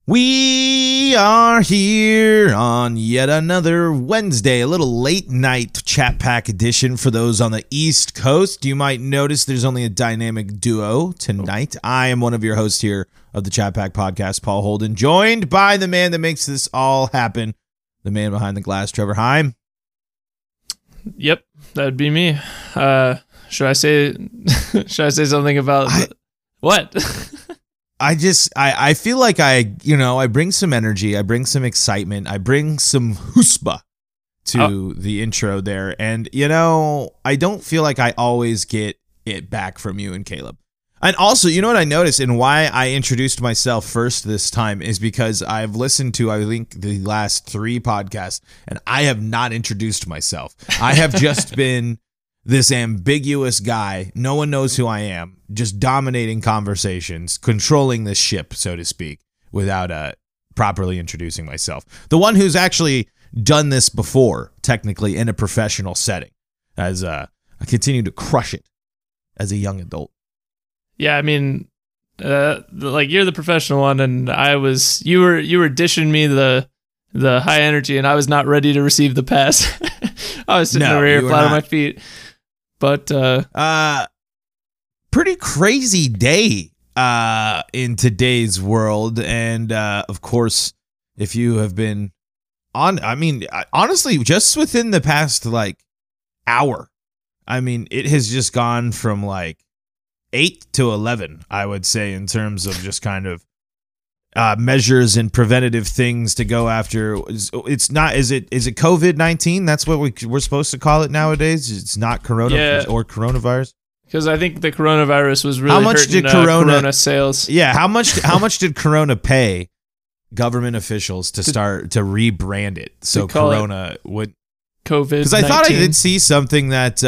We are here on yet another Wednesday, a little late night chat pack edition for those on the East Coast. You might notice there's only a dynamic duo tonight. I am one of your hosts here of the Chat Pack Podcast, Paul Holden, joined by the man that makes this all happen, the man behind the glass, Trevor Heim. Yep, that'd be me. Should I say something about what? I feel like I bring some energy, I bring some excitement, I bring some chutzpah to the intro there. And, I don't feel like I always get it back from you and Caleb. And also, you know what I noticed and why I introduced myself first this time is because I've listened to, I think, the last 3 podcasts, and I have not introduced myself. I have just been this ambiguous guy. No one knows who I am, just dominating conversations, controlling this ship, so to speak, without properly introducing myself. The one who's actually done this before, technically, in a professional setting, as I continue to crush it as a young adult. Yeah, I mean, you're the professional one, and you were dishing me the high energy, and I was not ready to receive the pass. I was sitting over here flat on my feet. But pretty crazy day in today's world, and of course, if you have been on, honestly, just within the past hour, it has just gone from 8 to 11, I would say, in terms of just kind of measures and preventative things to go after. It's not, is it COVID-19? That's what we're supposed to call it nowadays. It's not or coronavirus. Because I think the coronavirus was really hurting Corona sales. Yeah, how much did Corona pay government officials to start to rebrand it so Corona would COVID? Because I thought I did see something that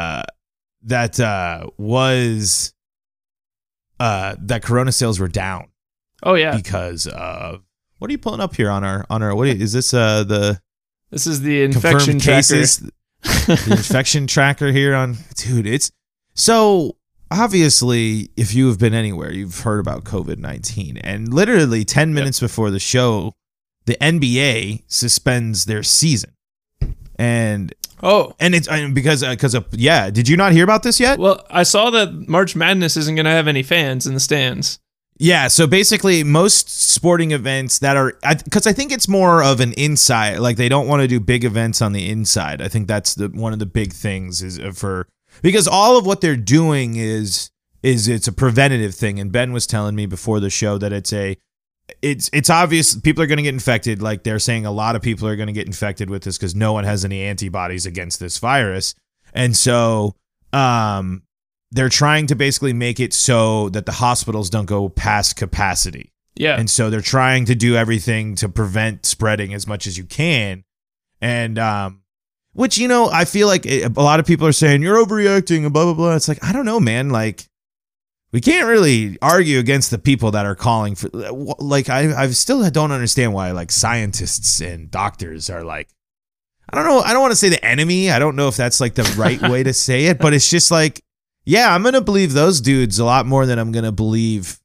Corona sales were down. Oh yeah, because of what are you pulling up here on our what is this this is the infection tracker. The infection tracker here on it's so obviously if you have been anywhere you've heard about COVID-19, and literally 10 minutes before the show the NBA suspends their season. And it's because of did you not hear about this yet? Well, I saw that March Madness isn't going to have any fans in the stands. Yeah, so basically most sporting events that are, because I think it's more of an inside, they don't want to do big events on the inside. I think that's one of the big things because all of what they're doing is it's a preventative thing. And Ben was telling me before the show that it's obvious people are going to get infected. They're saying a lot of people are going to get infected with this because no one has any antibodies against this virus. And so, they're trying to basically make it so that the hospitals don't go past capacity. Yeah. And so they're trying to do everything to prevent spreading as much as you can. And, which, I feel like a lot of people are saying, you're overreacting and blah, blah, blah. It's I don't know, man. We can't really argue against the people that are calling for, I still don't understand why, scientists and doctors are I don't know. I don't want to say the enemy. I don't know if that's the right way to say it, but it's just yeah, I'm going to believe those dudes a lot more than I'm going to believe,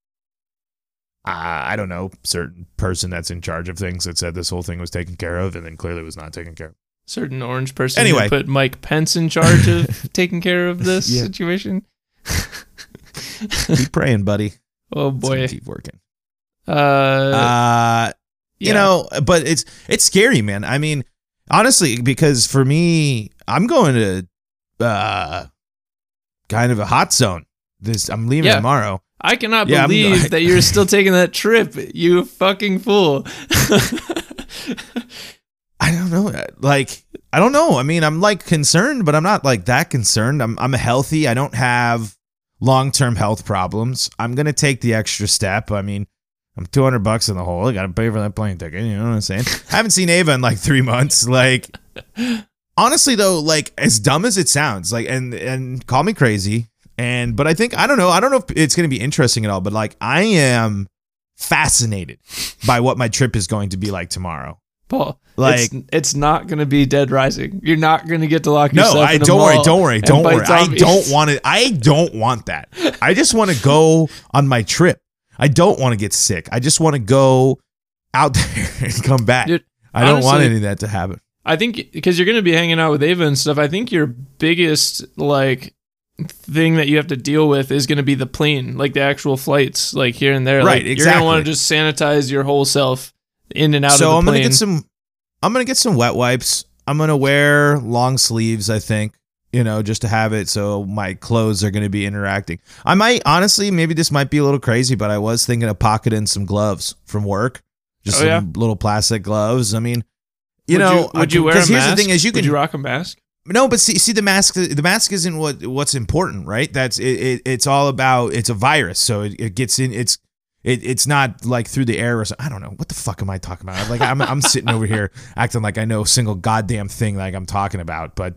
I don't know, certain person that's in charge of things that said this whole thing was taken care of and then clearly was not taken care of. Certain orange person who put Mike Pence in charge of taking care of this situation. Keep praying, buddy. Oh, boy. Keep working. Yeah. But it's scary, man. Honestly, because for me, I'm going to kind of a hot zone. I'm leaving tomorrow. I cannot believe that you're still taking that trip, you fucking fool. I don't know. I don't know. I'm concerned, but I'm not that concerned. I'm healthy. I don't have long-term health problems. I'm going to take the extra step. I'm $200 in the hole. I got to pay for that plane ticket. You know what I'm saying? I haven't seen Ava in 3 months. Honestly, though, as dumb as it sounds, and call me crazy, but I think, I don't know if it's going to be interesting at all, but I am fascinated by what my trip is going to be like tomorrow. Paul, it's not going to be Dead Rising. You're not going to get to lock yourself in a mall. Don't worry. I don't want it. I don't want that. I just want to go on my trip. I don't want to get sick. I just want to go out there and come back. Dude, I don't want any of that to happen. I think because you're going to be hanging out with Ava and stuff, I think your biggest like thing that you have to deal with is going to be the plane, like the actual flights, like here and there. Right, like, exactly. You're going to want to just sanitize your whole self in and out of the plane. So I'm going to get some wet wipes. I'm going to wear long sleeves, I think, just to have it so my clothes are going to be interacting. I might, honestly, maybe this might be a little crazy, but I was thinking of pocketing some gloves from work. Just some little plastic gloves. I mean, would you wear a mask? Here's the thing is would you rock a mask? No, but see the mask isn't what's important, right? That's it's all about, it's a virus. So it gets in, it's not like through the air or something. I don't know. What the fuck am I talking about? Like I'm sitting over here acting like I know a single goddamn thing like I'm talking about, but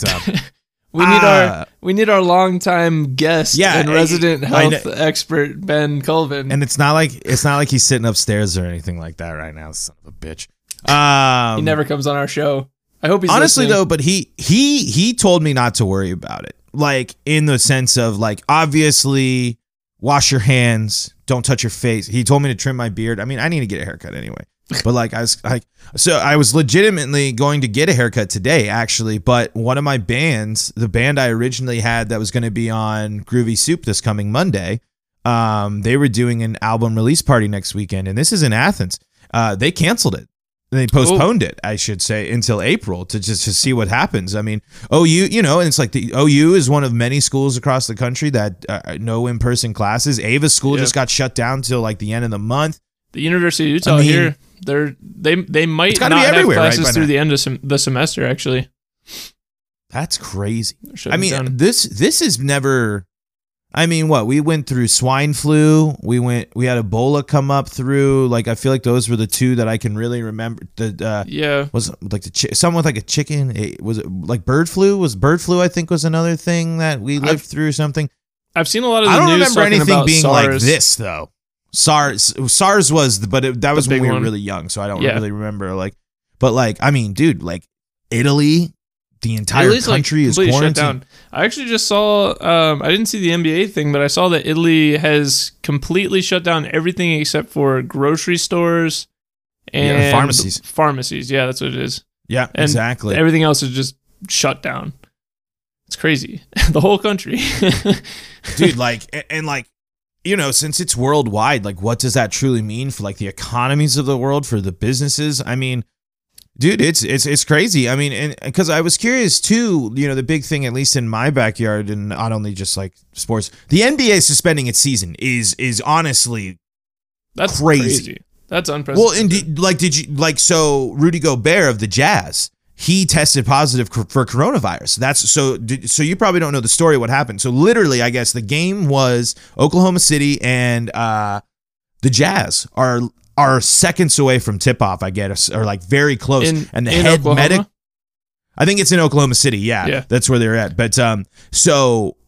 we need our longtime guest and resident health expert, Ben Colvin. And it's not like he's sitting upstairs or anything like that right now, son of a bitch. He never comes on our show. I hope he's honestly listening. though, but he told me not to worry about it. Like in the sense of like, obviously wash your hands, don't touch your face. He told me to trim my beard. I mean, I need to get a haircut anyway. But like I was legitimately going to get a haircut today actually, but one of my bands, the band I originally had that was going to be on Groovy Soup this coming Monday, they were doing an album release party next weekend, and this is in Athens. They canceled it. They postponed it, I should say, until April to see what happens. I mean, OU, and it's like the OU is one of many schools across the country that no in-person classes. Ava's school just got shut down till like the end of the month. The University of Utah here, they might not have classes through the end of the semester. Actually, that's crazy. I mean, this is never. I mean, what we went through swine flu. We had Ebola come up through. Like I feel like those were the two that I can really remember. Was like something with like a chicken. Was it like bird flu? Was bird flu? I think was another thing that we lived through. Something. I've seen a lot of. I don't remember anything being SARS. like this though. SARS was, but that was when we were really young, so I don't really remember. Like, but like, I mean, dude, like Italy. The entire country is quarantined. Shut down. I actually just saw, I didn't see the NBA thing, but I saw that Italy has completely shut down everything except for grocery stores and pharmacies. Pharmacies, yeah, that's what it is. Yeah, and exactly. Everything else is just shut down. It's crazy. The whole country. Dude, like, and like, since it's worldwide, like, what does that truly mean for like the economies of the world, for the businesses? I mean, dude, it's crazy. I mean, and because I was curious too, the big thing, at least in my backyard, and not only just like sports, the NBA suspending its season is honestly that's crazy. That's unprecedented. Well, and so Rudy Gobert of the Jazz, he tested positive for coronavirus. So you probably don't know the story of what happened. So literally, I guess the game was Oklahoma City and the Jazz are seconds away from tip-off, I guess, or like very close. And the head medic, I think it's in Oklahoma City. Yeah, that's where they're at. But so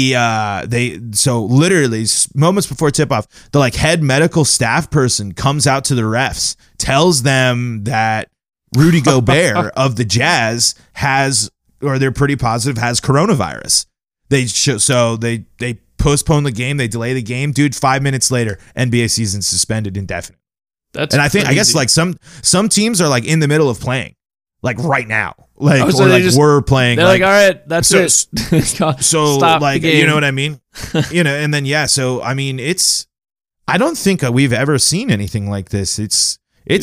literally moments before tip-off, the like head medical staff person comes out to the refs, tells them that Rudy Gobert of the Jazz they're pretty positive, has coronavirus. They postpone the game, they delay the game. Dude, 5 minutes later, NBA season suspended indefinitely. I guess like some teams are like in the middle of playing, like right now, like we're playing. They're like, all right, that's it. So stop like, the game. you know what I mean? And then so I mean, I don't think we've ever seen anything like this. It's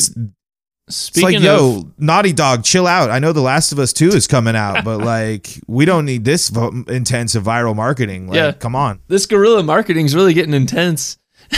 like, Naughty Dog, chill out. I know The Last of Us 2 is coming out, but like, we don't need this intensive viral marketing. Like, come on. This guerrilla marketing is really getting intense.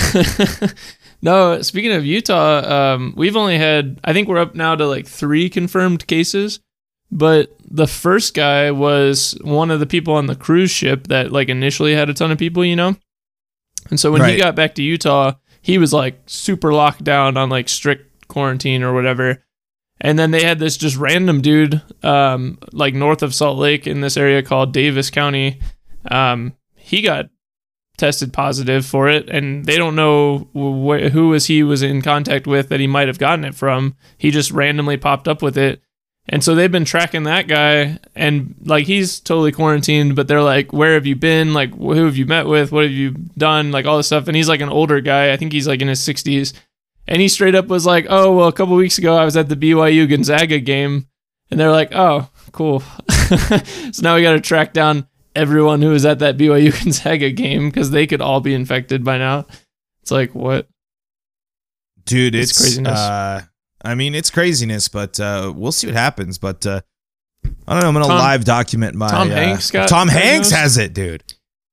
No, speaking of Utah, we've only had, I think we're up now to like 3 confirmed cases, but the first guy was one of the people on the cruise ship that like initially had a ton of people, And so when he got back to Utah, he was like super locked down on like strict quarantine or whatever. And then they had this just random dude, like north of Salt Lake in this area called Davis County. He got tested positive for it, and they don't know who he was in contact with that he might have gotten it from. He just randomly popped up with it, And so they've been tracking that guy, and like he's totally quarantined, but they're like, where have you been? Like, who have you met with? What have you done? Like all this stuff. And he's like an older guy. I think he's like in his 60s. And he straight up was like, oh, well, a couple weeks ago I was at the BYU Gonzaga game. And they're like, oh, cool. So now we got to track down everyone who was at that BYU Gonzaga game because they could all be infected by now. It's like, what? Dude, it's craziness. I mean, it's craziness, but we'll see what happens. But I don't know. I'm going to live document my... Tom Hanks got... Tom Hanks has it, dude.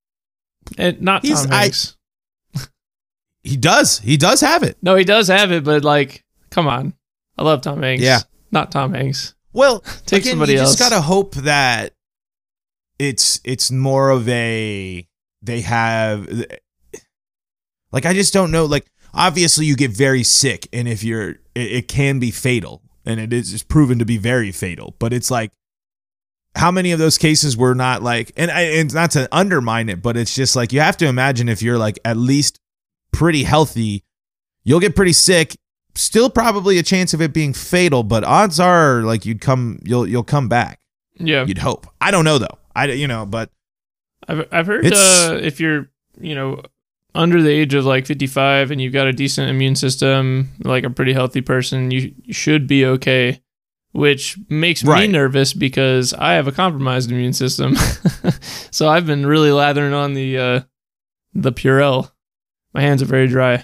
Not Tom Hanks. He does. He does have it. No, he does have it, but like, come on. I love Tom Hanks. Yeah. Not Tom Hanks. Well, take again, somebody you else. just got to hope that it's more of a... They have... Like, I just don't know. Like, obviously, you get very sick, and if you're... It can be fatal, and it's proven to be very fatal. But it's like, how many of those cases were not like... And not to undermine it, but it's just like, you have to imagine if you're like at least pretty healthy, you'll get pretty sick. Still probably a chance of it being fatal, but odds are like you'll come back. Yeah. You'd hope. I don't know, though. But... I've heard if you're, under the age of like 55 and you've got a decent immune system, like a pretty healthy person, you should be okay, which makes me nervous because I have a compromised immune system. So I've been really lathering on the Purell. My hands are very dry.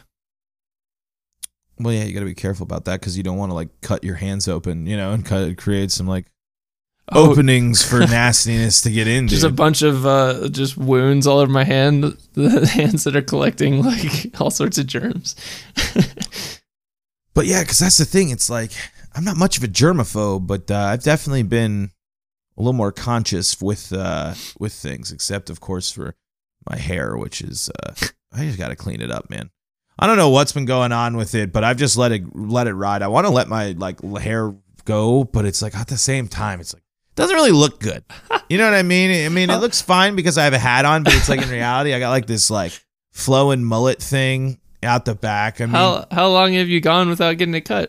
Well, yeah, you got to be careful about that because you don't want to like cut your hands open, and create some like openings for nastiness to get in. Just a bunch of just wounds all over my hand, the hands that are collecting like all sorts of germs. But yeah, because that's the thing. It's like I'm not much of a germaphobe, but I've definitely been a little more conscious with things, except of course for my hair, which is I just got to clean it up, man. I don't know what's been going on with it, but I've just let it ride. I want to let my like hair go, but it's like at the same time, it's like doesn't really look good. You know what I mean? I mean, it looks fine because I have a hat on, but it's like in reality, I got like this like flowing mullet thing out the back. I mean, how long have you gone without getting it cut?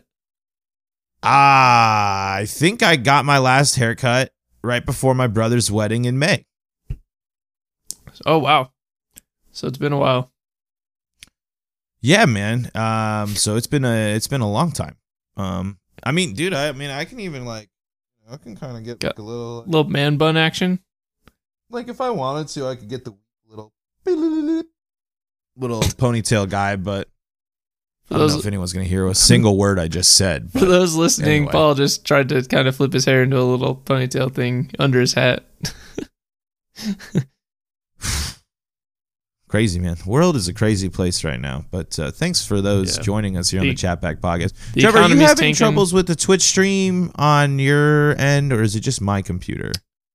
I think I got my last haircut right before my brother's wedding in May. Oh, wow. So it's been a while. Yeah, man. So it's been a long time. I mean, dude, I can even like, I can kind of get like a little man bun action. Like if I wanted to, I could get the little ponytail guy, but I don't know if anyone's going to hear a single word I just said. For those listening, anyway. Paul just tried to kind of flip his hair into a little ponytail thing under his hat. Crazy, man. The world is a crazy place right now. But thanks for those joining us here on the Chatback Podcast. Trevor, are you having troubles with the Twitch stream on your end, or is it just my computer?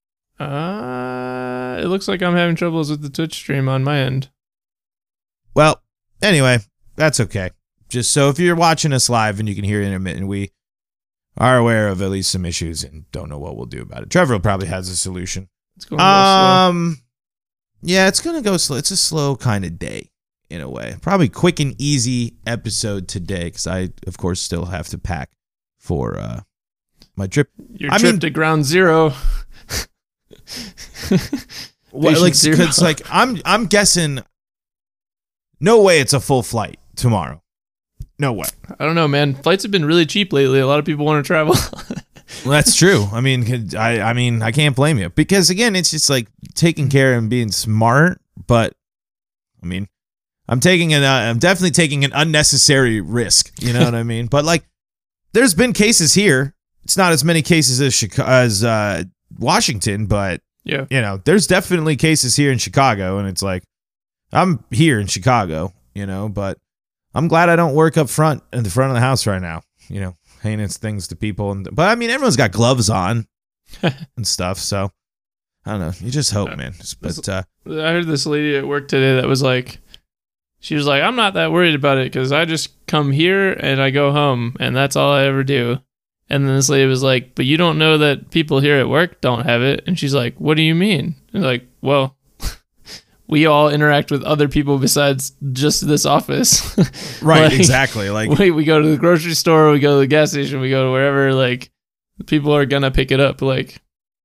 It looks like I'm having troubles with the Twitch stream on my end. Well, anyway, that's okay. Just so if you're watching us live and you can hear intermittent, we are aware of at least some issues and don't know what we'll do about it. Trevor probably has a solution. It's going slow. Yeah, it's going to go slow. It's a slow kind of day in a way. Probably quick and easy episode today because I, of course, still have to pack for my trip. Your trip to Ground Zero. Well, like, because like I'm guessing no way it's a full flight tomorrow. No way. I don't know, man. Flights have been really cheap lately. A lot of people want to travel. Well, that's true. I mean, I can't blame you because again, it's just like taking care and being smart. But I mean, I'm definitely taking an unnecessary risk. You know what I mean? But like, there's been cases here. It's not as many cases as Washington, but yeah, there's definitely cases here in Chicago, and it's like I'm here in Chicago, but I'm glad I don't work up front in the front of the house right now. Heinous things to people, but I mean, everyone's got gloves on and stuff, so I don't know. You just hope, man. But I heard this lady at work today that was like, she was like, I'm not that worried about it because I just come here and I go home, and that's all I ever do. And then this lady was like, but you don't know that people here at work don't have it. And she's like, what do you mean? And like, well, we all interact with other people besides just this office. Right, like, exactly. Like we go to the grocery store, we go to the gas station, we go to wherever. Like, people are gonna pick it up like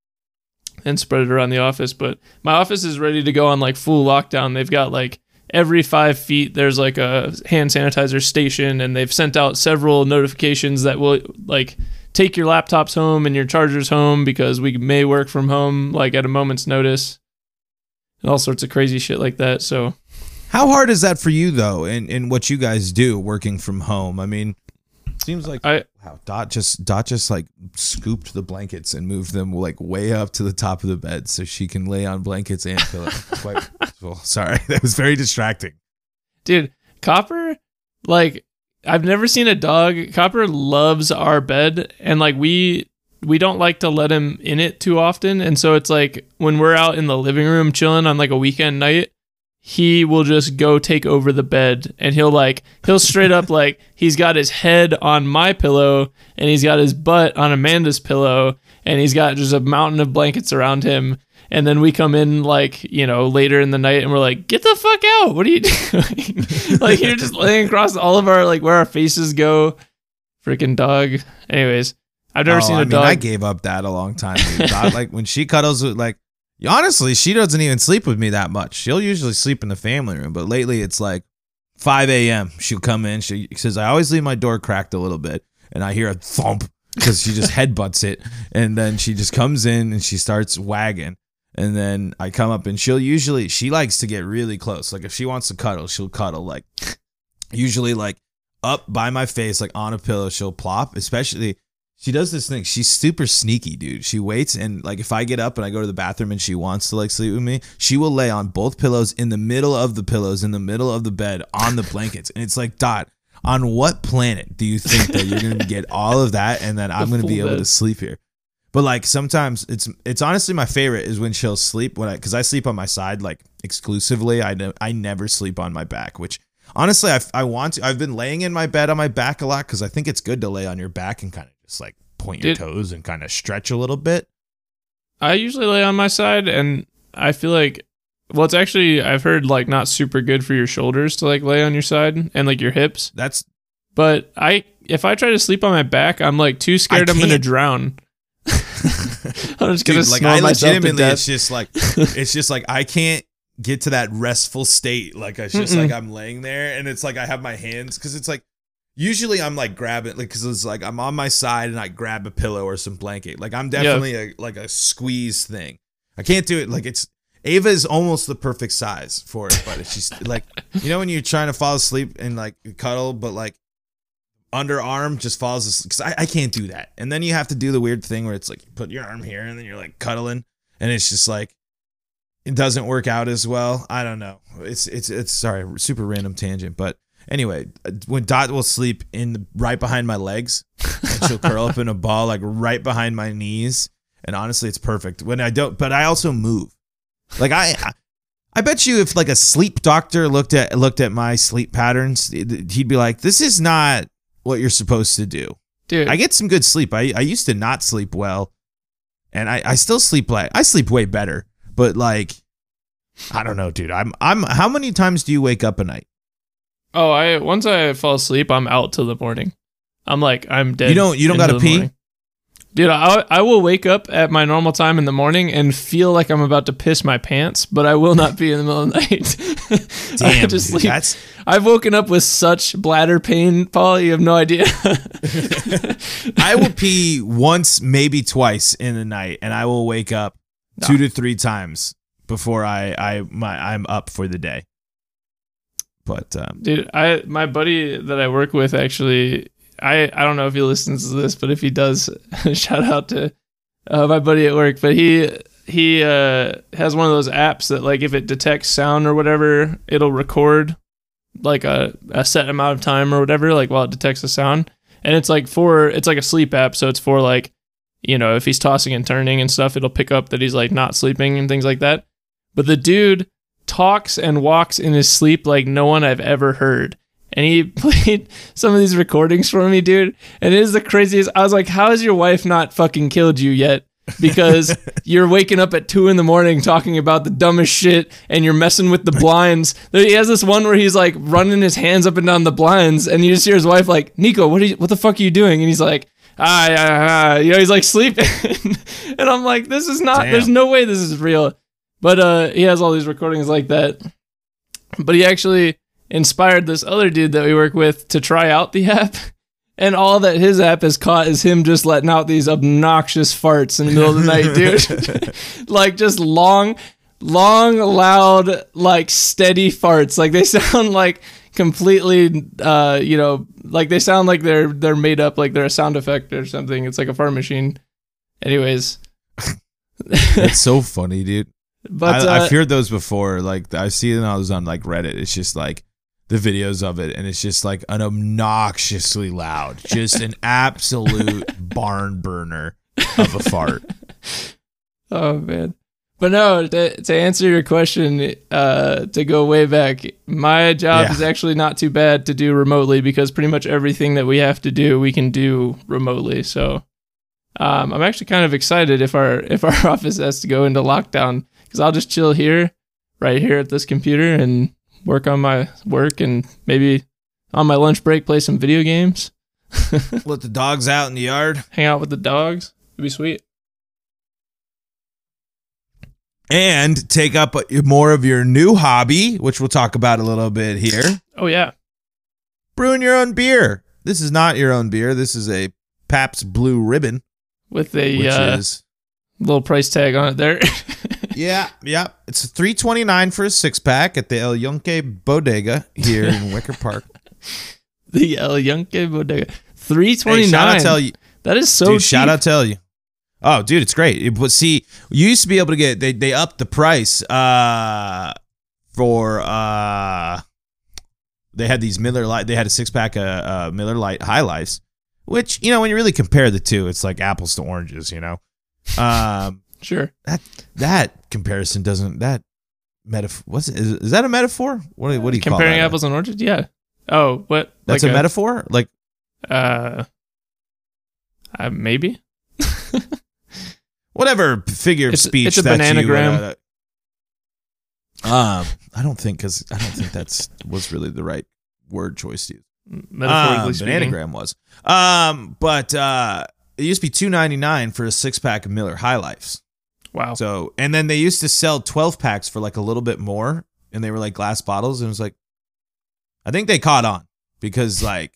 and spread it around the office. But my office is ready to go on like full lockdown. They've got like every 5 feet there's like a hand sanitizer station, and they've sent out several notifications that will like take your laptops home and your chargers home because we may work from home like at a moment's notice and all sorts of crazy shit like that. So how hard is that for you though in what you guys do working from home? I mean, seems like wow, Dot just like scooped the blankets and moved them like way up to the top of the bed so she can lay on blankets and pillow. Quite well, sorry, that was very distracting. Dude, Copper, like I've never seen a dog. Copper loves our bed, and like we don't like to let him in it too often, and so it's like when we're out in the living room chilling on like a weekend night, he will just go take over the bed, and he'll straight up like he's got his head on my pillow and he's got his butt on Amanda's pillow and he's got just a mountain of blankets around him. And then we come in like, you know, later in the night and we're like, get the fuck out. What are you doing? Like you're just laying across all of our, like where our faces go. Freaking dog. Anyways, I've never seen a dog. I gave up that a long time ago. Dog, like when she cuddles with like, honestly, she doesn't even sleep with me that much. She'll usually sleep in the family room, but lately it's like 5 a.m. She'll come in. She says, I always leave my door cracked a little bit, and I hear a thump because she just headbutts it, and then she just comes in and she starts wagging, and then I come up and she likes to get really close. Like if she wants to cuddle, she'll cuddle like usually like up by my face, like on a pillow. She'll plop, especially. She does this thing. She's super sneaky, dude. She waits, and like if I get up and I go to the bathroom and she wants to like sleep with me, she will lay on both pillows in the middle of the pillows in the middle of the bed on the blankets. And it's like, Dot, on what planet do you think that you're going to get all of that and then I'm going to be able to sleep here? But like sometimes it's honestly my favorite is when she'll sleep because I sleep on my side like exclusively. I never sleep on my back, which honestly I want to. I've been laying in my bed on my back a lot because I think it's good to lay on your back and kind of just like point your toes and kind of stretch a little bit. I usually lay on my side, and I feel like, well, it's actually, I've heard like not super good for your shoulders to like lay on your side and like your hips. But if I try to sleep on my back, I'm like too scared I'm gonna drown. I'm just gonna snore myself to death. It's just like I can't get to that restful state. Like it's just like I'm laying there, and it's like I have my hands because it's like usually I'm like grabbing like because it's like I'm on my side and I grab a pillow or some blanket. Like I'm definitely a squeeze thing. I can't do it like it's. Ava is almost the perfect size for it, but it's just like, you know, when you're trying to fall asleep and like cuddle, but like underarm just falls asleep. Because I can't do that. And then you have to do the weird thing where it's like you put your arm here and then you're like cuddling, and it's just like it doesn't work out as well. I don't know. It's sorry, super random tangent, but anyway, when Dot will sleep right behind my legs, and she'll curl up in a ball like right behind my knees, and honestly, it's perfect. When I don't, but I also move. Like I bet you if like a sleep doctor looked at my sleep patterns, he'd be like, "This is not what you're supposed to do." Dude, I get some good sleep. I used to not sleep well, and I still sleep I sleep way better. But like, I don't know, dude. I'm. How many times do you wake up a night? Oh, once I fall asleep, I'm out till the morning. I'm dead. You don't gotta pee. Morning. Dude, I will wake up at my normal time in the morning and feel like I'm about to piss my pants, but I will not pee in the middle of the night. Damn, I just sleep. I've woken up with such bladder pain, Paul. You have no idea. I will pee once, maybe twice in the night, and I will wake up 2 to 3 times before I'm up for the day. But dude, my buddy that I work with actually. I don't know if he listens to this, but if he does, shout out to my buddy at work. But he has one of those apps that like if it detects sound or whatever, it'll record like a set amount of time or whatever, like while it detects the sound. And it's like a sleep app, so it's for like, you know, if he's tossing and turning and stuff, it'll pick up that he's like not sleeping and things like that. But the dude talks and walks in his sleep like no one I've ever heard. And he played some of these recordings for me, dude. And it is the craziest. I was like, how has your wife not fucking killed you yet? Because you're waking up at 2 a.m. talking about the dumbest shit and you're messing with the blinds. He has this one where he's like running his hands up and down the blinds and you just hear his wife like, Nico, what the fuck are you doing? And he's like, he's like sleeping. And I'm like, this is not, there's no way this is real. But he has all these recordings like that. But he actually inspired this other dude that we work with to try out the app. And all that his app has caught is him just letting out these obnoxious farts in the middle of the night, dude. Like just long, loud, like steady farts. Like they sound like completely, like they sound like they're made up, like they're a sound effect or something. It's like a fart machine. Anyways. It's so funny, dude. But I've heard those before. Like I see them, I was on like Reddit. It's just like the videos of it, and it's just like an obnoxiously loud, just an absolute barn burner of a fart. Oh man. But no, to answer your question, to go way back, my job is actually not too bad to do remotely because pretty much everything that we have to do, we can do remotely. So I'm actually kind of excited if our office has to go into lockdown, because I'll just chill here, right here at this computer, and work on my work, and maybe on my lunch break play some video games. Let the dogs out in the yard. Hang out with the dogs. It'd be sweet. And take up more of your new hobby, which we'll talk about a little bit here. Oh, yeah. Brewing your own beer. This is not your own beer. This is a Pabst Blue Ribbon. With a little price tag on it there. Yeah. It's $3.29 for a 6-pack at the El Yunque Bodega here in Wicker Park. The El Yunque Bodega. $3.29. Hey, shout out to you. That is so cheap. Shout out to you. Oh, dude, it's great. But see, you used to be able to get, they upped the price for, they had these Miller Lite, they had a 6-pack of Miller Lite High Lifes, which, when you really compare the two, it's like apples to oranges, Sure. That comparison doesn't, that metaphor, is that a metaphor? What do you call that? Comparing apples and oranges? Yeah. Oh, what? That's like a metaphor? Like, maybe. Whatever figure of speech. It's a bananagram. I don't think that's was really the right word choice to use. Metaphorically speaking. Bananagram was. But it used to be $2.99 for a 6-pack of Miller High Lifes. Wow. So, and then they used to sell 12 packs for like a little bit more, and they were like glass bottles, and it was like, I think they caught on because like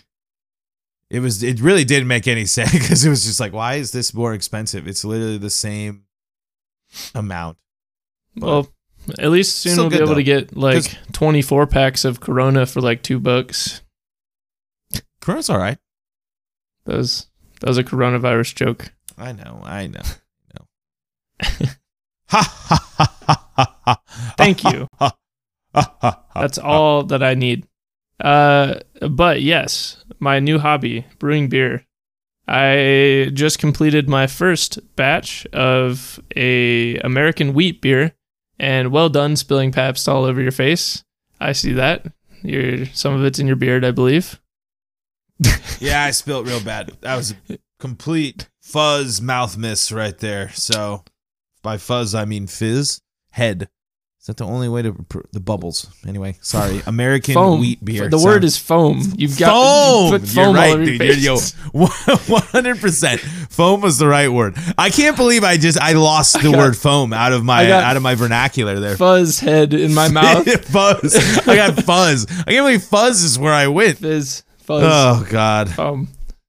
it really didn't make any sense, because it was just like, why is this more expensive? It's literally the same amount. But well, at least soon we'll be able to get like 24 packs of Corona for like $2. Corona's all right. That was a coronavirus joke. I know. Thank you. That's all that I need. But yes, my new hobby, brewing beer. I just completed my first batch of a American wheat beer, and well done spilling Pabst all over your face. I see that. Some of it's in your beard, I believe. Yeah, I spilled real bad. That was a complete fuzz mouth miss right there. So by fuzz, I mean fizz. Head. Is that the only way to the bubbles? Anyway, sorry. American foam. Wheat beer. The word is foam. You've got foam. You put foam. You're right, all over dude. your face. 100%. Foam was the right word. I can't believe I lost the word foam out of my vernacular there. Fuzz head in my mouth. Fuzz. I got fuzz. I can't believe fuzz is where I went. Fizz. Fuzz. Oh God. Foam.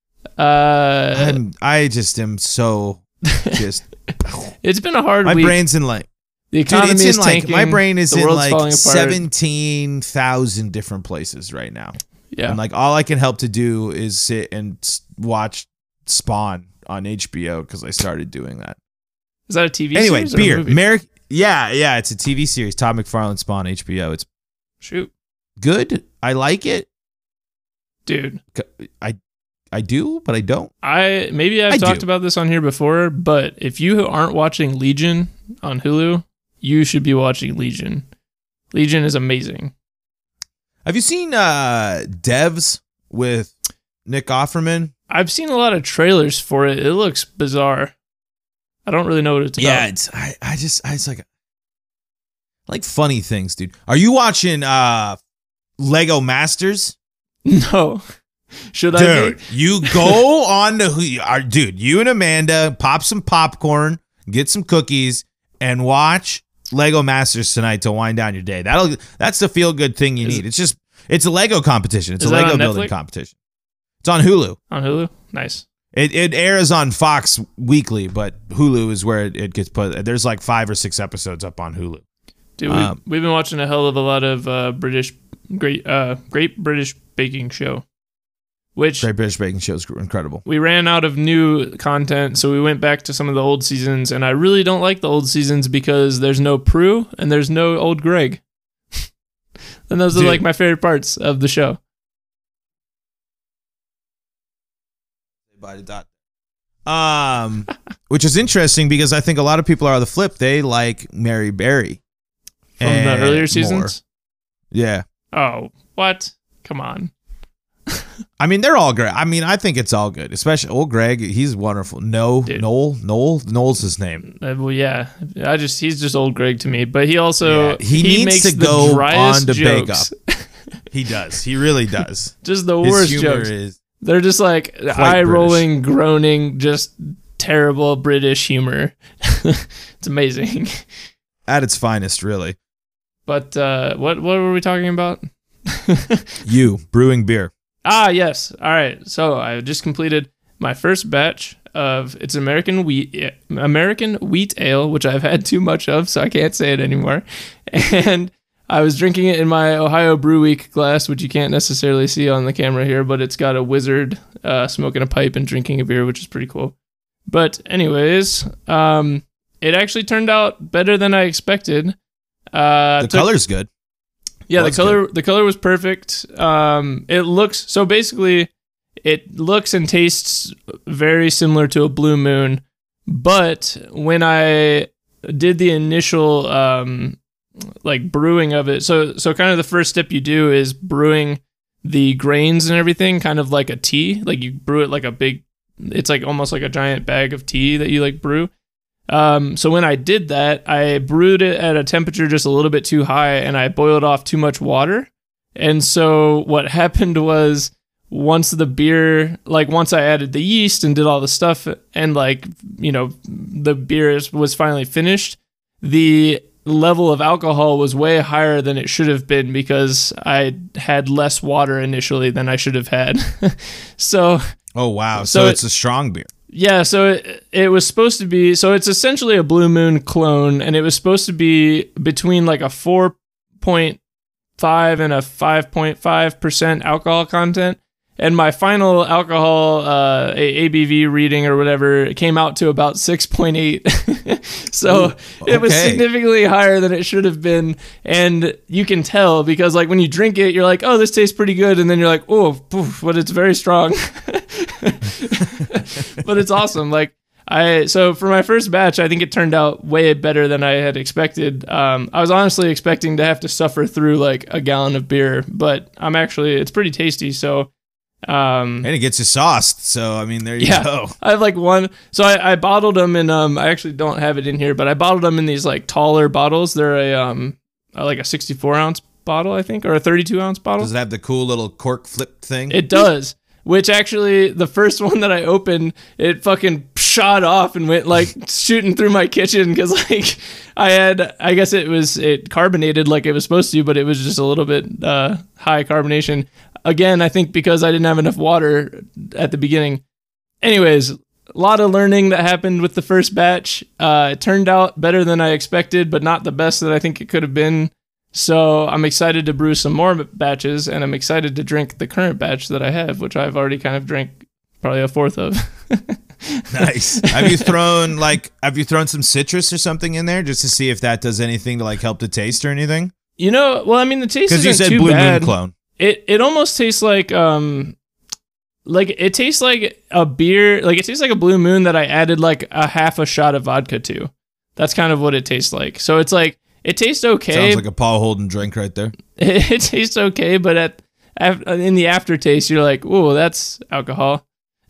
I just am so just. It's been a hard week. My brain's in like. The economy is tanking. My brain is in like 17,000 different places right now. Yeah. And like all I can help to do is sit and watch Spawn on HBO, because I started doing that. Is that a TV series? series? Anyway, beer. Yeah, it's a TV series. Todd McFarlane Spawn, HBO. It's good. I like it. Dude. I do, but I don't. I've talked about this on here before, but if you aren't watching Legion on Hulu, you should be watching Legion. Legion is amazing. Have you seen Devs with Nick Offerman? I've seen a lot of trailers for it. It looks bizarre. I don't really know what it's about. Yeah, it's like funny things, dude. Are you watching Lego Masters? No. Should dude, I be? You go on to dude, you and Amanda pop some popcorn, get some cookies, and watch Lego Masters tonight to wind down your day. That's the feel good thing you need. It's a Lego competition. It's a Lego building competition. It's on Hulu. On Hulu? Nice. It airs on Fox weekly, but Hulu is where it gets put. There's like 5 or 6 episodes up on Hulu. Dude, we've been watching a hell of a lot of Great British Baking Show. Great British Baking Show is incredible. We ran out of new content, so we went back to some of the old seasons, and I really don't like the old seasons because there's no Prue and there's no old Greg. And those are like my favorite parts of the show. Which is interesting because I think a lot of people are on the flip. They like Mary Berry from the earlier seasons. Yeah. Oh, what? Come on. I mean, they're all great. I mean, I think it's all good, especially old Greg. He's wonderful. Noel's his name. Well, yeah. He's just old Greg to me. But he also he needs makes to go on to Bake Up. jokes. He does. He really does. Just the worst jokes. They're just like eye-rolling, groaning, just terrible British humor. It's amazing. At its finest, really. But what were we talking about? You brewing beer. Ah, yes. All right. So I just completed my first batch of it's American wheat ale, which I've had too much of, so I can't say it anymore. And I was drinking it in my Ohio Brew Week glass, which you can't necessarily see on the camera here, but it's got a wizard smoking a pipe and drinking a beer, which is pretty cool. But anyways, it actually turned out better than I expected. The color's good. Yeah, the color was perfect. It looks and tastes very similar to a Blue Moon, but when I did the initial brewing of it, so kind of the first step you do is brewing the grains and everything, kind of like a tea. Like you brew it like it's like almost like a giant bag of tea that you like brew. So when I did that, I brewed it at a temperature just a little bit too high and I boiled off too much water. And so what happened was once I added the yeast and did all the stuff and the beer was finally finished, the level of alcohol was way higher than it should have been because I had less water initially than I should have had. So. Oh, wow. So it's a strong beer. Yeah, so it was supposed to be, so it's essentially a Blue Moon clone, and it was supposed to be between like a 4.5 and a 5.5% alcohol content. And my final alcohol ABV reading or whatever came out to about 6.8. So it was significantly higher than it should have been. And you can tell because like when you drink it, you're like, oh, this tastes pretty good. And then you're like, oh, but it's very strong. But it's awesome. So for my first batch, I think it turned out way better than I had expected. I was honestly expecting to have to suffer through like a gallon of beer, but it's pretty tasty. So, and it gets you sauced. So, I mean, there you go. I have like one. So I bottled them in, I actually don't have it in here, but I bottled them in these like taller bottles. They're like a 64 ounce bottle, I think, or a 32 ounce bottle. Does it have the cool little cork flip thing? It does. Which actually, the first one that I opened, it fucking shot off and went like shooting through my kitchen because like I guess it carbonated like it was supposed to, but it was just a little bit high carbonation. Again, I think because I didn't have enough water at the beginning. Anyways, a lot of learning that happened with the first batch. It turned out better than I expected, but not the best that I think it could have been. So I'm excited to brew some more batches, and I'm excited to drink the current batch that I have, which I've already kind of drank probably a fourth of. Nice. Have you thrown some citrus or something in there just to see if that does anything to like help the taste or anything? The taste isn't too bad. Because you said Blue Moon clone. It almost tastes like it tastes like a beer, like it tastes like a Blue Moon that I added like a half a shot of vodka to. That's kind of what it tastes like. So it's like it tastes okay. Sounds like a Paul Holden drink right there. It tastes okay, but in the aftertaste, you're like, "Ooh, that's alcohol."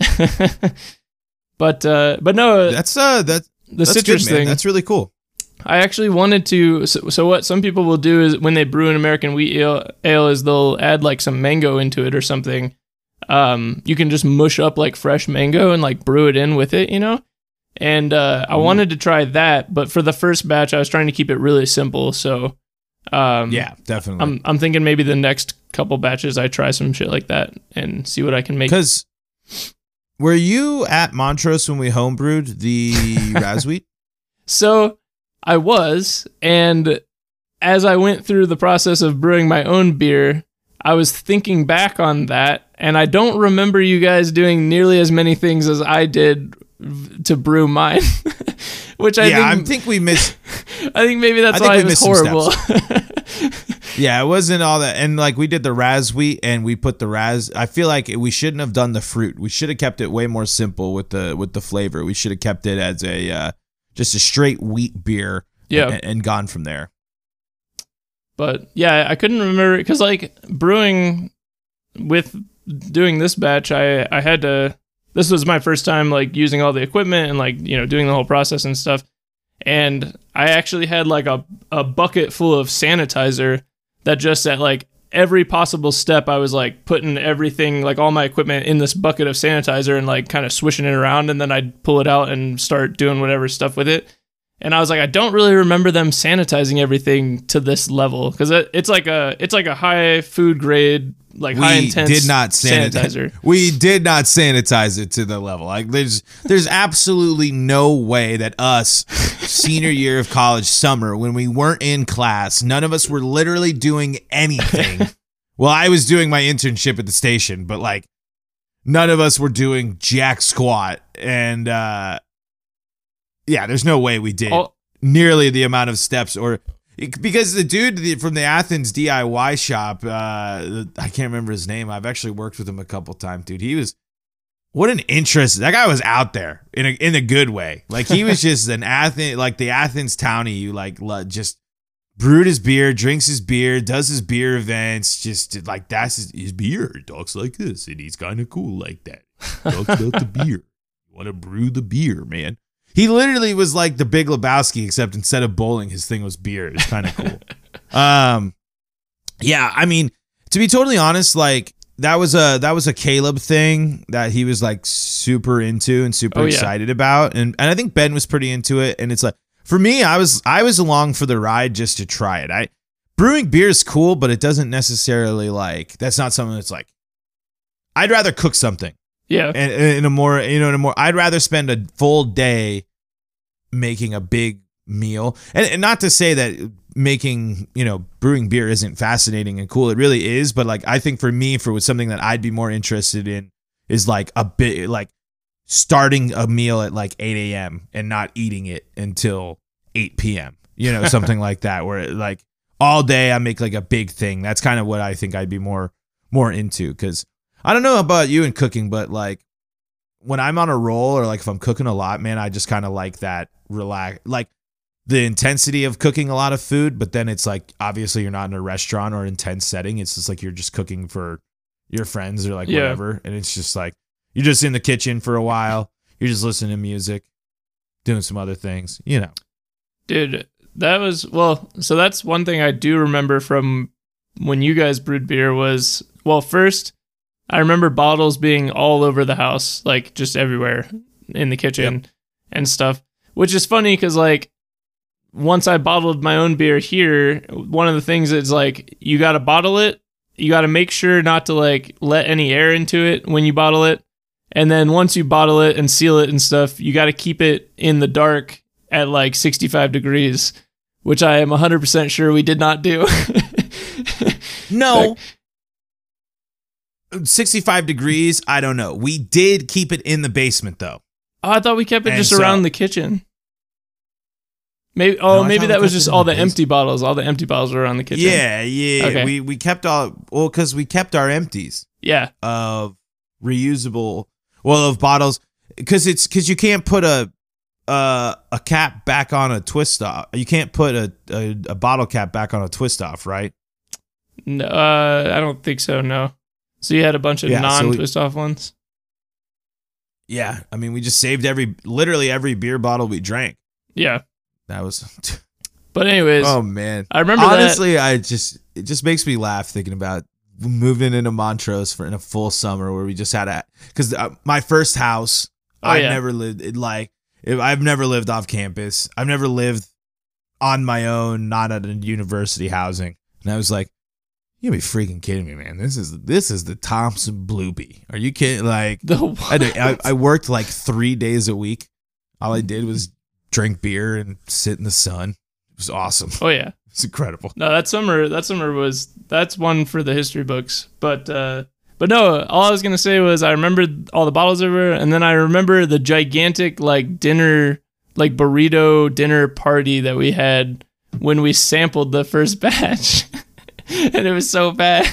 but no, that's the citrus good, thing. That's really cool. I actually wanted to. So what some people will do is when they brew an American wheat ale is they'll add like some mango into it or something. you can just mush up like fresh mango and like brew it in with it, you know? And I wanted to try that, but for the first batch, I was trying to keep it really simple. So yeah, definitely. I'm thinking maybe the next couple batches I try some shit like that and see what I can make. Because were you at Montrose when we homebrewed the Razwheat? So I was, and as I went through the process of brewing my own beer, I was thinking back on that, and I don't remember you guys doing nearly as many things as I did to brew mine. Which I think we missed. I think maybe that's why it was horrible. Yeah, it wasn't all that. And like we did the Razwheat and we put the I feel like we shouldn't have done the fruit. We should have kept it way more simple with the flavor. We should have kept it as a just a straight wheat beer. Yeah. And gone from there. But yeah, I couldn't remember because like brewing with doing this batch, I had to. This was my first time like using all the equipment and like, you know, doing the whole process and stuff. And I actually had like a bucket full of sanitizer that just at like every possible step I was like putting everything, like all my equipment in this bucket of sanitizer and like kind of swishing it around, and then I'd pull it out and start doing whatever stuff with it. And I was like, I don't really remember them sanitizing everything to this level because it's like a high food grade, like high intense sanitizer. We did not sanitize it to the level. Like there's absolutely no way that us senior year of college summer when we weren't in class, none of us were literally doing anything. Well, I was doing my internship at the station, but like none of us were doing jack squat. And yeah, there's no way we did nearly the amount of steps because the dude from the Athens DIY shop, I can't remember his name. I've actually worked with him a couple times, dude. What an interest. That guy was out there in a good way. Like he was just an Athens, like the Athens townie who like just brewed his beer, drinks his beer, does his beer events. Just like that's his beer. He talks like this and he's kind of cool like that. He talks about the beer. You want to brew the beer, man. He literally was like the Big Lebowski, except instead of bowling, his thing was beer. It's kind of cool. Yeah, I mean, to be totally honest, like that was a Caleb thing that he was like super into and super excited about, and I think Ben was pretty into it. And it's like for me, I was along for the ride just to try it. Brewing beer is cool, but it doesn't necessarily like that's not something that's like I'd rather cook something. Yeah. And I'd rather spend a full day making a big meal. And not to say that making, brewing beer isn't fascinating and cool. It really is. But like, I think for me, something that I'd be more interested in is like a bit like starting a meal at like 8 a.m. and not eating it until 8 p.m. Something like that, where like all day I make like a big thing. That's kind of what I think I'd be more into, because I don't know about you in cooking, but like when I'm on a roll or like if I'm cooking a lot, man, I just kind of like that like the intensity of cooking a lot of food. But then it's like, obviously you're not in a restaurant or intense setting. It's just like, you're just cooking for your friends or like whatever. And it's just like, you're just in the kitchen for a while. You're just listening to music, doing some other things, Dude, so that's one thing I do remember from when you guys brewed beer was, first, I remember bottles being all over the house, like just everywhere in the kitchen and stuff, which is funny because like once I bottled my own beer here, one of the things is like you got to bottle it. You got to make sure not to like let any air into it when you bottle it. And then once you bottle it and seal it and stuff, you got to keep it in the dark at like 65 degrees, which I am 100% sure we did not do. No. Like, 65 degrees, I don't know. We did keep it in the basement though. Oh, I thought we kept it just around the kitchen. Maybe that was just all the empty bottles. All the empty bottles were around the kitchen. Yeah. Okay. We kept because we kept our empties. Yeah. Of reusable, of bottles, because you can't put a cap back on a twist off. You can't put a bottle cap back on a twist off, right? No, I don't think so. No. So you had a bunch of non-twist off ones? Yeah. I mean, we just saved literally every beer bottle we drank. Yeah. That was... But anyways. Oh, man. I remember honestly, it just makes me laugh thinking about moving into Montrose in a full summer where we just had because my first house, never lived I've never lived off campus. I've never lived on my own, not at a university housing. And I was like, you gotta be freaking kidding me, man. This is the Thompson Bluebee. Are you kidding? Like, I worked like 3 days a week. All I did was drink beer and sit in the sun. It was awesome. Oh yeah. It's incredible. No, that's one for the history books. But no, all I was gonna say was I remembered all the bottles over, and then I remember the gigantic like dinner, like burrito dinner party that we had when we sampled the first batch. And it was so bad.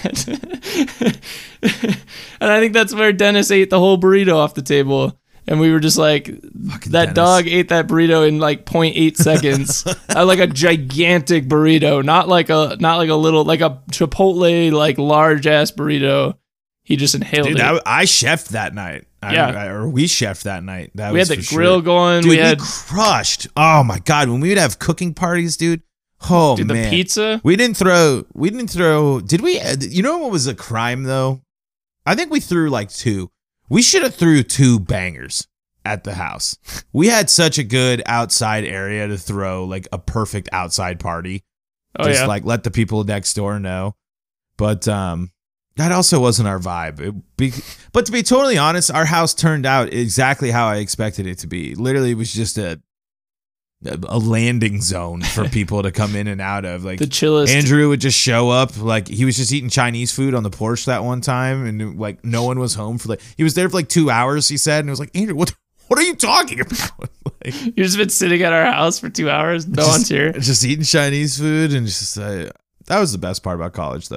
And I think that's where Dennis ate the whole burrito off the table. And we were just like, fucking that Dennis. Dog ate that burrito in like 0.8 seconds. Like a gigantic burrito, not like a little, like a Chipotle, like large ass burrito. He just inhaled it. I chefed that night. Or we chefed that night. We had the grill going. Dude, we crushed. Oh my God. When we would have cooking parties, dude. Oh, dude, man. The pizza? We didn't throw, did we, you know what was a crime though? I think we threw like 2. We should have threw 2 bangers at the house. We had such a good outside area to throw like a perfect outside party. Just like let the people next door know. But that also wasn't our vibe. But to be totally honest, our house turned out exactly how I expected it to be. Literally, it was just a landing zone for people to come in and out of. Like the chillest. Andrew would just show up, like he was just eating Chinese food on the porch that one time, and like no one was home for like he was there for like 2 hours. He said, and it was like, Andrew, what are you talking about? Like, you've just been sitting at our house for 2 hours. No one's here. Just eating Chinese food, and just that was the best part about college.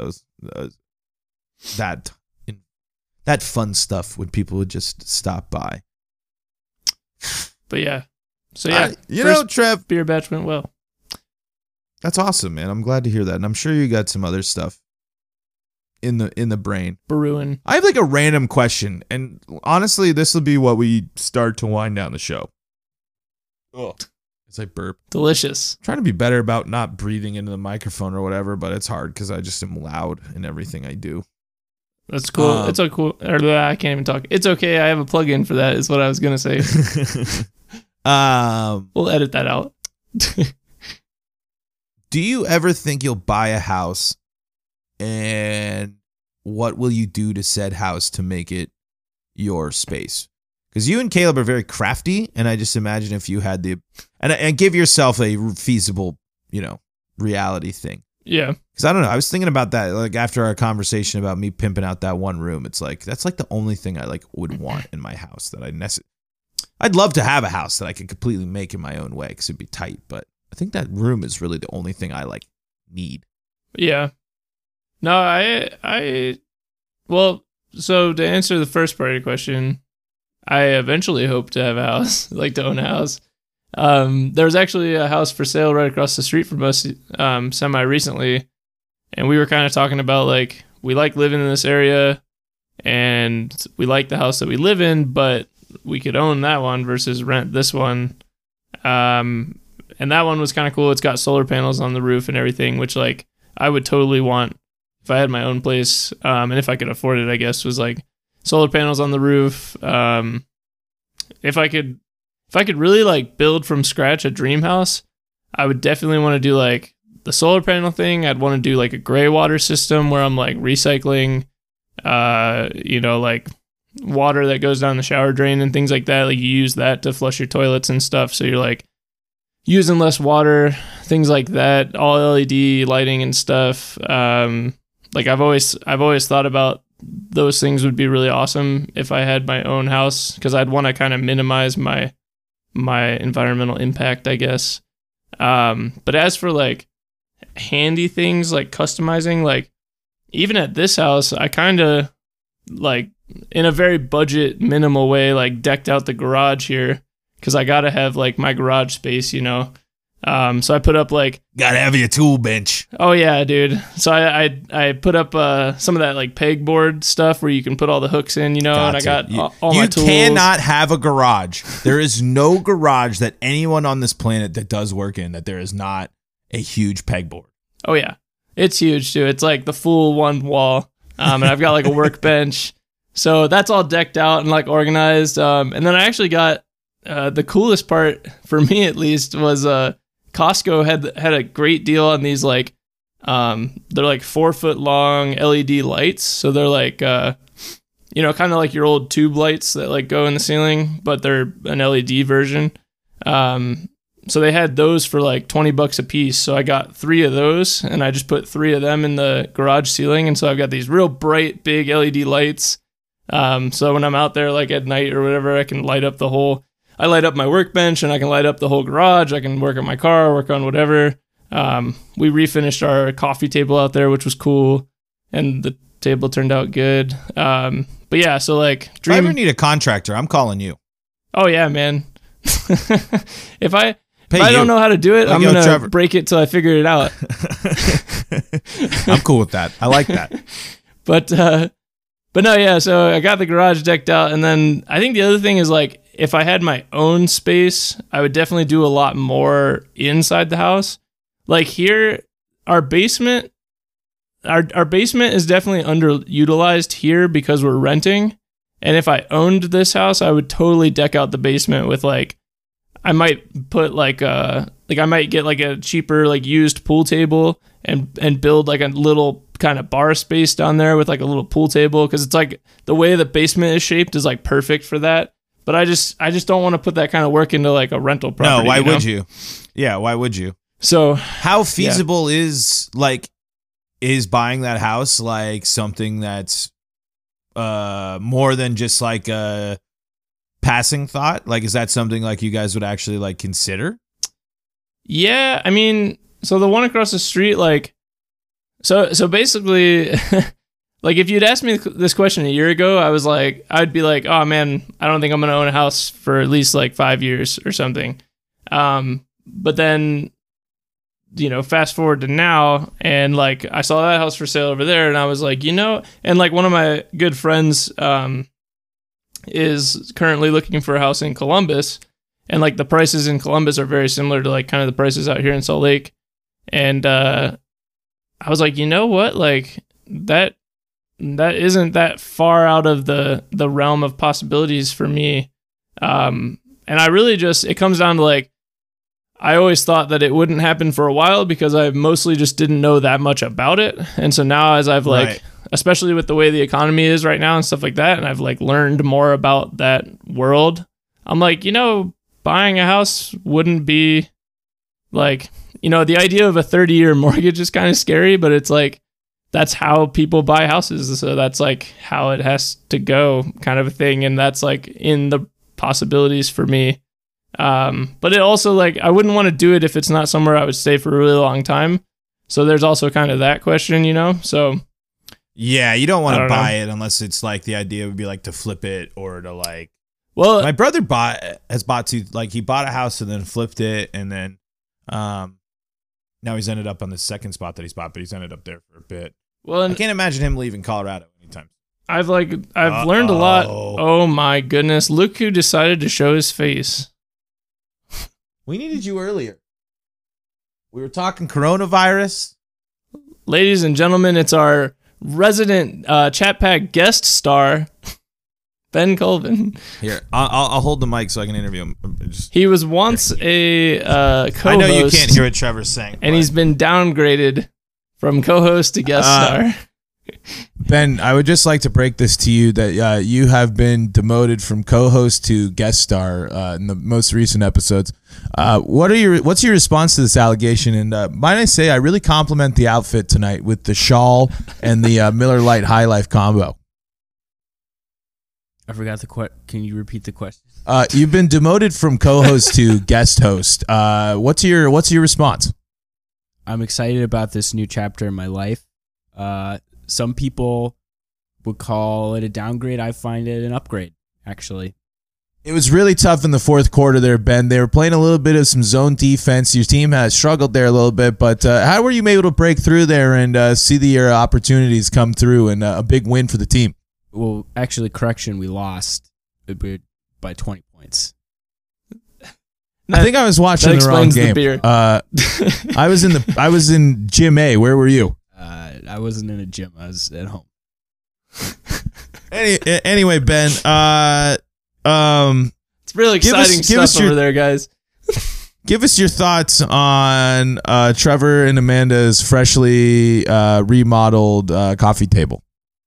That fun stuff when people would just stop by. But yeah. So yeah, Trev, beer batch went well. That's awesome, man. I'm glad to hear that, and I'm sure you got some other stuff in the brain. Brewing. I have like a random question, and honestly, this will be what we start to wind down the show. Oh, it's like burp. Delicious. I'm trying to be better about not breathing into the microphone or whatever, but it's hard because I just am loud in everything I do. That's cool. It's so cool. I can't even talk. It's okay. I have a plug-in for that. Is what I was gonna say. We'll edit that out. Do you ever think you'll buy a house, and what will you do to said house to make it your space? Because you and Caleb are very crafty, and I just imagine if you had and give yourself a feasible, reality thing. Yeah. Because I don't know. I was thinking about that like after our conversation about me pimping out that one room. It's like that's like the only thing I like would want in my house that I'd love to have a house that I could completely make in my own way because it'd be tight. But I think that room is really the only thing I like need. Yeah. No, well, so to answer the first part of your question, I eventually hope to have a house, like to own a house. There was actually a house for sale right across the street from us semi-recently, and we were kind of talking about, like, we like living in this area, and we like the house that we live in, but we could own that one versus rent this one. And that one was kind of cool. It's got solar panels on the roof and everything, which, like, I would totally want if I had my own place, and if I could afford it, I guess, was, like, solar panels on the roof. If I could really like build from scratch a dream house, I would definitely want to do like the solar panel thing. I'd want to do like a gray water system where I'm like recycling, like water that goes down the shower drain and things like that. Like you use that to flush your toilets and stuff. So you're like using less water, things like that, all LED lighting and stuff. Like I've always thought about those things would be really awesome if I had my own house, because I'd want to kind of minimize my environmental impact, I guess. But as for like handy things like customizing, like even at this house, I kind of like in a very budget minimal way, like decked out the garage here because I got to have like my garage space, So I put up like gotta have your tool bench. Oh yeah, dude. So I put up some of that like pegboard stuff where you can put all the hooks in, and I got all my tools. You cannot have a garage. There is no garage that anyone on this planet that does work in that there is not a huge pegboard. Oh yeah, it's huge too. It's like the full one wall And I've got like a workbench. So that's all decked out and like organized. And then I actually got the coolest part for me, at least, was Costco had a great deal on these like they're like 4 foot long LED lights. So they're like kind of like your old tube lights that like go in the ceiling, but they're an LED version. So they had those for like $20 a piece. So I got 3 of those, and I just put 3 of them in the garage ceiling. And so I've got these real bright, big LED lights. So when I'm out there like at night or whatever, I can light up I light up my workbench, and I can light up the whole garage. I can work on my car, work on whatever. We refinished our coffee table out there, which was cool. And the table turned out good. But yeah, so like if I ever need a contractor, I'm calling you. Oh yeah, man. If I don't know how to do it, I'm going to break it till I figure it out. I'm cool with that. I like that. But no, yeah, so I got the garage decked out. And then I think the other thing is like, if I had my own space, I would definitely do a lot more inside the house. Like here, our basement is definitely underutilized here because we're renting. And if I owned this house, I would totally deck out the basement with like, I might put I might get like a cheaper like used pool table and build like a little kind of bar space down there with like a little pool table, because it's like the way the basement is shaped is like perfect for that. But I just don't want to put that kind of work into like a rental property. No, why would you? Yeah, why would you? So how feasible is buying that house like something that's more than just like a passing thought? Like, is that something like you guys would actually like consider? Yeah, I mean, so the one across the street, like, so basically, like if you'd asked me this question a year ago, I'd be like, oh man, I don't think I'm gonna own a house for at least like 5 years or something. But then, fast forward to now, and like I saw that house for sale over there, and I was like, and like one of my good friends is currently looking for a house in Columbus, and like the prices in Columbus are very similar to like kind of the prices out here in Salt Lake. And I was like, you know what, like that isn't that far out of the realm of possibilities for me. And I really it comes down to like, I always thought that it wouldn't happen for a while because I mostly just didn't know that much about it. And so now as I've like, right, especially with the way the economy is right now and stuff like that, and I've like learned more about that world, I'm like, buying a house wouldn't be like, the idea of a 30-year mortgage is kind of scary, but it's like, that's how people buy houses. So that's like how it has to go, kind of a thing. And that's like in the possibilities for me. But it also like, I wouldn't want to do it if it's not somewhere I would stay for a really long time. So there's also kind of that question, so. Yeah, you don't want to buy it unless it's like the idea would be like to flip it or to like. Well, my brother he bought a house and then flipped it, and then now he's ended up on the second spot that he's bought, but he's ended up there for a bit. Well, I can't imagine him leaving Colorado anytime. I've learned a lot. Oh my goodness! Look who decided to show his face. We needed you earlier. We were talking coronavirus. Ladies and gentlemen, it's our resident Chat Pack guest star, Ben Colvin. Here, I'll hold the mic so I can interview him. He was once a co-host. I know you can't hear what Trevor's saying. And he's been downgraded from co-host to guest star. Ben, I would just like to break this to you that you have been demoted from co-host to guest star in the most recent episodes. What's your response to this allegation? And might I say, I really compliment the outfit tonight with the shawl and the Miller Lite High Life combo. I forgot the question. Can you repeat the question? You've been demoted from co-host to guest host. What's your response? I'm excited about this new chapter in my life. Some people would call it a downgrade. I find it an upgrade, actually. It was really tough in the fourth quarter there, Ben. They were playing a little bit of some zone defense. Your team has struggled there a little bit, but how were you able to break through there and see your opportunities come through and a big win for the team? Well, actually, correction, we lost by 20 points. I think I was watching the wrong game. I was in Gym A. Where were you? I wasn't in a gym. I was at home. Anyway, Ben, It's real exciting stuff over there, guys. Give us your thoughts on Trevor and Amanda's freshly remodeled coffee table.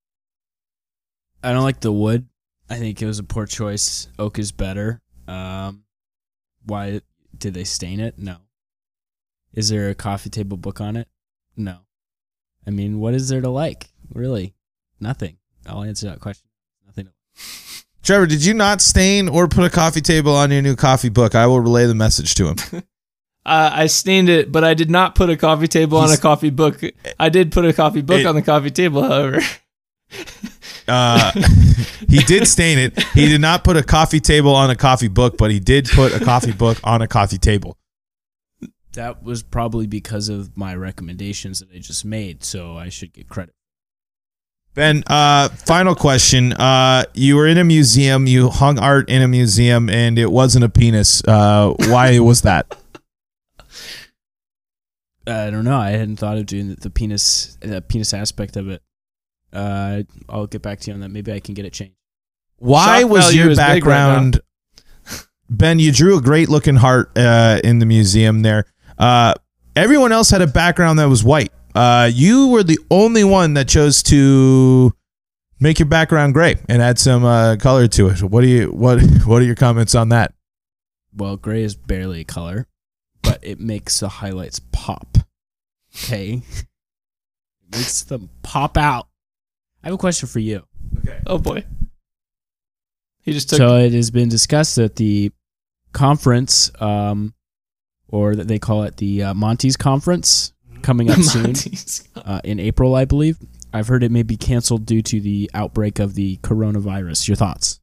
I don't like the wood. I think it was a poor choice. Oak is better. Why did they stain it? No. Is there a coffee table book on it? No. I mean, what is there to like? Really? Nothing. I'll answer that question. Nothing. Trevor, did you not stain or put a coffee table on your new coffee book? I will relay the message to him. I stained it, but I did not put a coffee table on a coffee book. I did put a coffee book on the coffee table, however. He did stain it. He did not put a coffee table on a coffee book, but he did put a coffee book on a coffee table. That was probably because of my recommendations that I just made, so I should get credit. Ben, final question. You were in a museum. You hung art in a museum, and it wasn't a penis. Why was that? I don't know. I hadn't thought of doing the penis aspect of it. I'll get back to you on that. Maybe I can get it changed. Why Shock was value your is big background... Ben, you drew a great-looking heart in the museum there. Everyone else had a background that was white. You were the only one that chose to make your background gray and add some color to it. What are your comments on that? Well, gray is barely a color, but it makes the highlights pop. Okay? It makes them pop out. I have a question for you. Okay. Oh boy. He just took. So it has been discussed that the conference, or that they call it the Monty's Conference, coming up soon in April, I believe. I've heard it may be canceled due to the outbreak of the coronavirus. Your thoughts?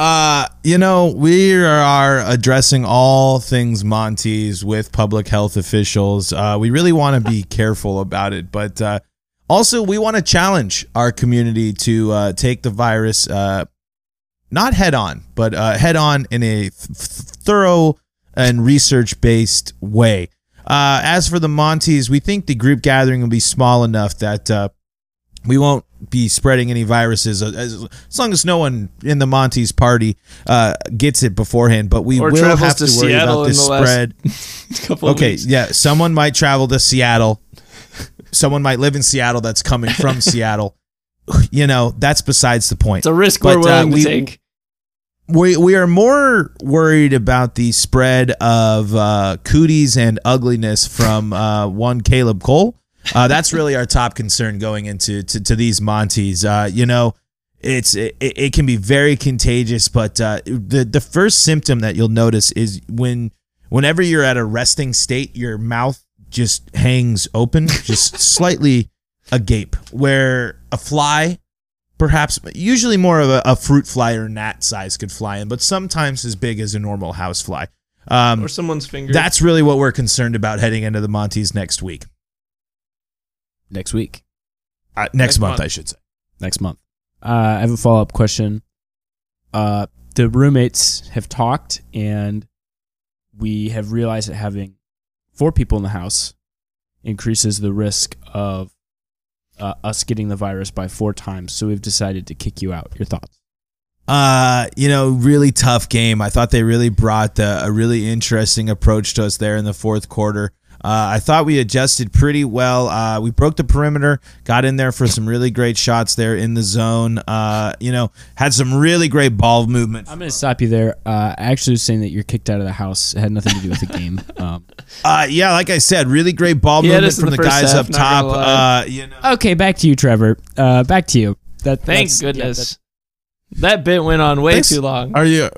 We are addressing all things Monty's with public health officials. We really want to be careful about it, but also we want to challenge our community to take the virus not head on, but head on in a thorough and research-based way. As for the Monty's, we think the group gathering will be small enough that we won't be spreading any viruses as long as no one in the Monty's party gets it beforehand. But we will have to worry about this spread. Okay, yeah, someone might travel to Seattle. Someone might live in Seattle that's coming from Seattle. That's besides the point. It's a risk we're willing to take. We are more worried about the spread of cooties and ugliness from one Caleb Cole. That's really our top concern going into these Monty's. It can be very contagious, but the first symptom that you'll notice is whenever you're at a resting state, your mouth just hangs open, just slightly agape, where a fly, perhaps usually more of a fruit fly or gnat size, could fly in, but sometimes as big as a normal house fly. Or someone's finger. That's really what we're concerned about heading into the Monty's next week. Next week. Next month, I should say. Next month. I have a follow-up question. The roommates have talked, and we have realized that having 4 people in the house increases the risk of us getting the virus by 4 times. So we've decided to kick you out. Your thoughts? Really tough game. I thought they really brought a really interesting approach to us there in the fourth quarter. I thought we adjusted pretty well. We broke the perimeter, got in there for some really great shots there in the zone. Had some really great ball movement. I'm going to stop you there. I actually was saying that you're kicked out of the house. It had nothing to do with the game. Yeah, like I said, really great ball movement from the guys up top. Okay, back to you, Trevor. Back to you. Thank goodness. That bit went on way too long. Are you...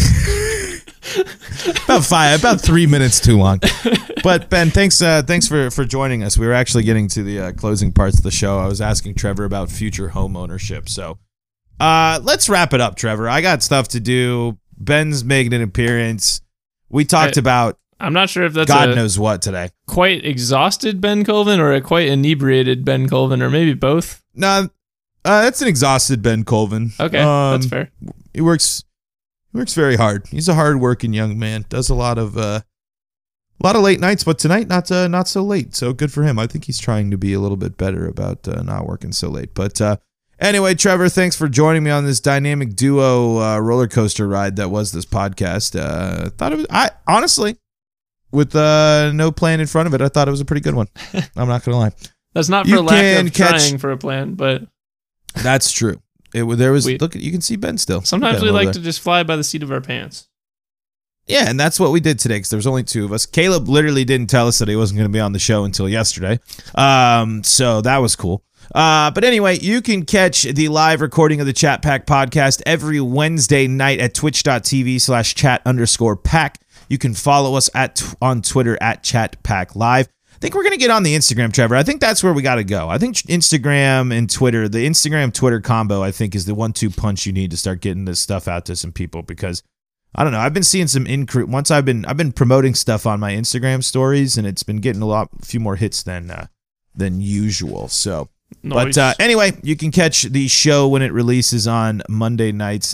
about 3 minutes too long. But Ben, thanks for joining us. We were actually getting to the closing parts of the show. I was asking Trevor about future home ownership. So let's wrap it up, Trevor. I got stuff to do. Ben's making an appearance. We talked about I'm not sure if that's God knows what today. Quite exhausted Ben Colvin or a quite inebriated Ben Colvin, or maybe both. No, that's an exhausted Ben Colvin. Okay, that's fair. He works very hard. He's a hard-working young man. Does a lot of late nights, but tonight not so late. So good for him. I think he's trying to be a little bit better about not working so late. But Anyway, Trevor, thanks for joining me on this dynamic duo roller coaster ride that was this podcast. Thought it was, I honestly, with no plan in front of it, I thought it was a pretty good one. I'm not gonna lie. That's not for lack of trying for a plan, but that's true. Look, you can see Ben still. Sometimes we like to just fly by the seat of our pants. Yeah, and that's what we did today because there was only 2 of us. Caleb literally didn't tell us that he wasn't going to be on the show until yesterday, so that was cool. But anyway, you can catch the live recording of the Chat Pack podcast every Wednesday night at twitch.tv/chat_pack. You can follow us on Twitter at Chat Pack Live. I think we're going to get on the Instagram, Trevor. I think that's where we got to go. I think Instagram and Twitter, the Instagram-Twitter combo, I think is the 1-2 punch you need to start getting this stuff out to some people because, I don't know, I've been seeing some once I've been promoting stuff on my Instagram stories and it's been getting a few more hits than usual. So, nice. But anyway, you can catch the show when it releases on Mondays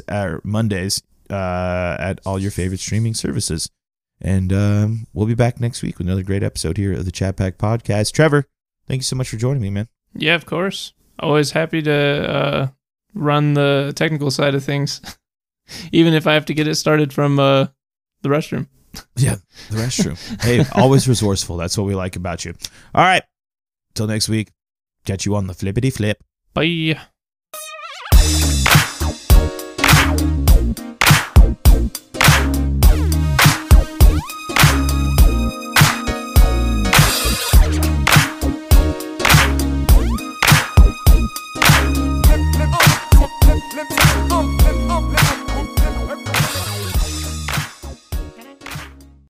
at all your favorite streaming services. And we'll be back next week with another great episode here of the Chat Pack Podcast. Trevor, thank you so much for joining me, man. Yeah, of course. Always happy to run the technical side of things, even if I have to get it started from the restroom. Yeah, the restroom. Hey, always resourceful. That's what we like about you. All right. Till next week. Catch you on the flippity flip. Bye.